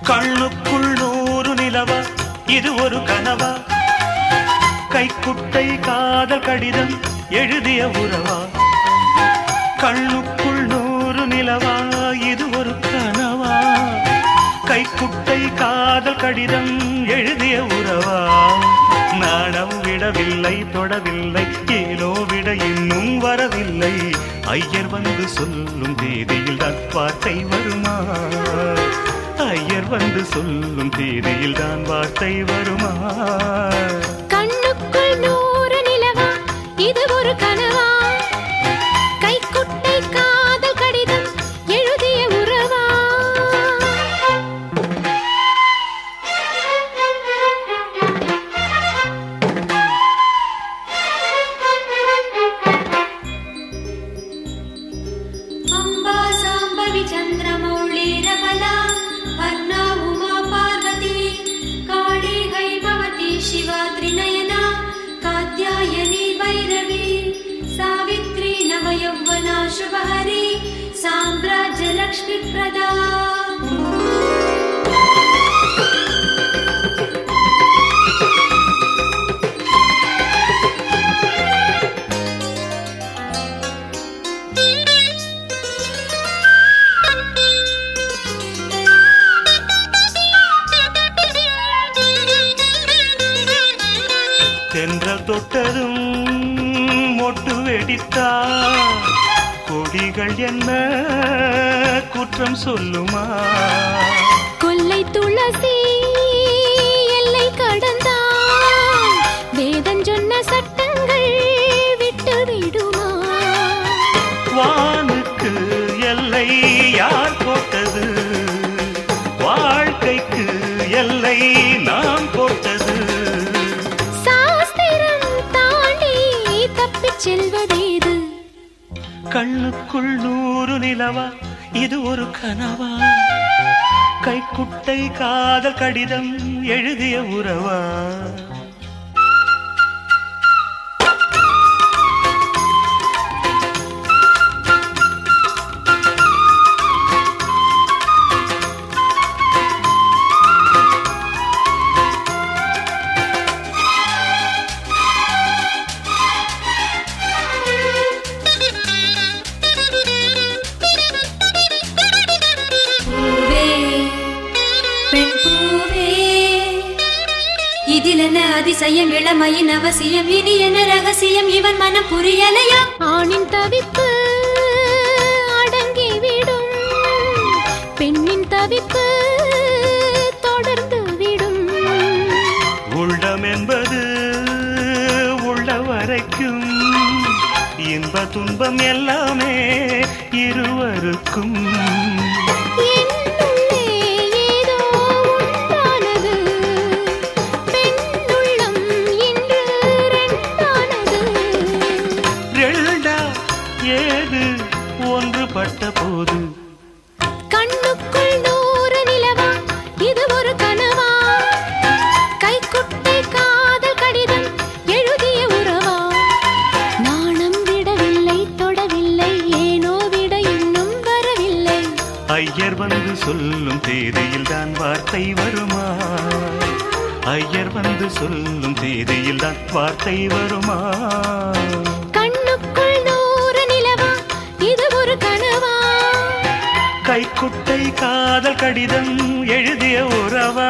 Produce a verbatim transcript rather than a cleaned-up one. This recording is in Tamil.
கண்ணுக்குள் நூறு நிலவா இது ஒரு கனவா கைக்குட்டை காதல் கடிதம் எழுதிய உறவா கண்ணுக்குள் நூறு நிலவா இது ஒரு கனவா கைக்குட்டை காதல் கடிதம் எழுதிய உறவா நாணம் விடவில்லை தொடவில்லை ஏனோ விட இன்னும் வரவில்லை ஐயர் வந்து சொல்லும் தேதியில் தான் வார்த்தை வருமா ஐயர் வந்து சொல்லும் தேதியில் தான் வார்த்தை வருமா கண்ணுக்குள் நூறு நிலவா இது ஒரு கனவா கைக்குட்டை காதல் கடிதம் எழுதிய உறவா அம்பா சாம்பவி சந்திரமௌளீரபலா வர்ணா உமா பார்வதி காளி கைபவதி சிவா த்ரிநயனா காத்யாயனி பைரவி சாவித்ரி நவயௌவனா சுபஹரி சாம்ராஜ்ய லக்ஷ்மி பிரதா தென்றல் தொட்டதும் மொட்டு வெடித்தா கொடிகள் என்ன குற்றம் சொல்லுமா கொல்லை துளசி எல்லை கடந்தான் வேதம் சொன்ன சட்டங்கள் விட்டு விடுமா வானுக்கு எல்லை யார் போட்டது வாழ்க்கைக்கு எல்லை நாம் போட்டது செல்வதேது கண்ணுக்குள் நூறு நிலவா இது ஒரு கனவா கைக்குட்டை காதல் கடிதம் எழுதிய உறவா இதிலென அதிசயம் இளமையின் அவசியம் இனி என்ன ரகசியம் இவன் மனம் புரியலையா ஆணின் தவிப்பு அடங்கிவிடும் பெண்ணின் தவிப்பு தொடர்ந்து விடும் உள்ளம் என்பது உள்ள வரைக்கும் இன்ப துன்பம் எல்லாமே இருவருக்கும் ஒன்றுபட்ட போது கண்ணுக்குள் நூறு நிலவா இது ஒரு கனவா கைக்குட்டை காதல் கடிதம் எழுதிய உறவா நாணம் விடவில்லை தொடவில்லை ஏனோ விட இன்னும் வரவில்லை ஐயர் வந்து சொல்லும் தேதியில் தான் வார்த்தை வருமா ஐயர் வந்து சொல்லும் தேதியில் தான் வார்த்தை வருமா கண்ணுக்குள் நூறு நிலவா இது ஒரு கனவா கைக்குட்டை காதல் கடிதம் எழுதிய உறவா